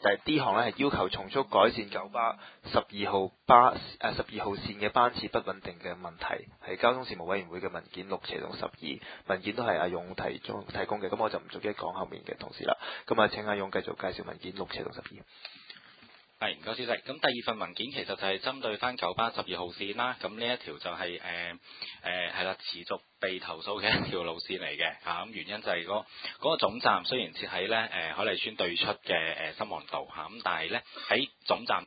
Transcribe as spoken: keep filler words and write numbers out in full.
係 D 項咧係要求從速改善九巴十二號巴誒十二號線嘅班次不穩定嘅問題，係交通事務委員會嘅文件六斜同十二文件都係阿勇提中提供嘅，咁我就唔逐一講後面嘅同事啦。咁啊，請阿勇繼續介紹文件六斜同十二。 係唔該，主席。咁第二份文件其實就係針對翻九巴十二號線啦。咁呢一條就係誒誒係啦，持續被投訴嘅一條路線嚟嘅嚇。咁原因就係嗰嗰個總站雖然設喺咧誒海麗邨對出嘅誒深旺道嚇，咁但係咧喺總站